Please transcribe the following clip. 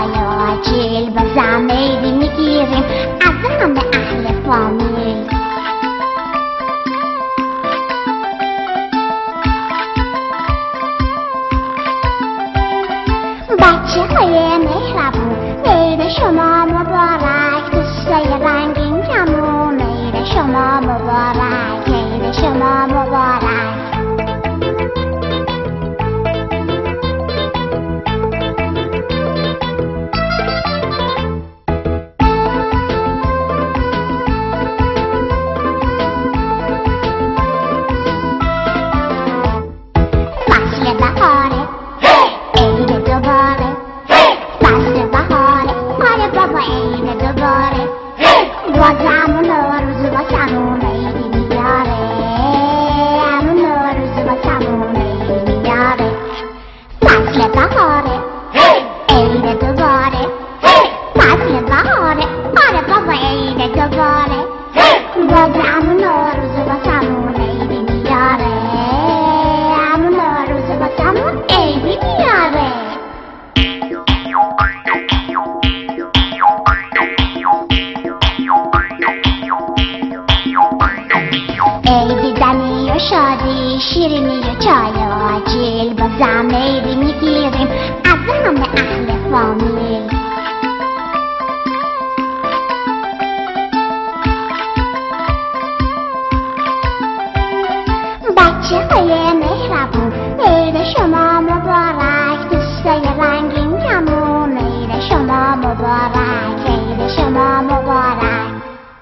چای و آجیل بازم عیدی میگیریم از همه اهل فامیل. بچه های مهربون عید شما مبارک، دوستای رنگین کمون عید شما مبارک، عید شما مبارک. فصل بهاره عید دوباره، فصل بهاره آره بابا عید دوباره، بازم نوروز واسمون عیدی میاره، همون نوروز واسمون عیدی میاره. فصل بهاره عید دوباره، فصل بهاره آره بابا عید دوباره، بازم نوروز واسمون عیدی میاره، همون نوروز واسمون عیدی میاره. عیدی دمی و شادی، شیرینی و چای و آجیل، بازم عیدی میگیریم از همه اهل فامیل.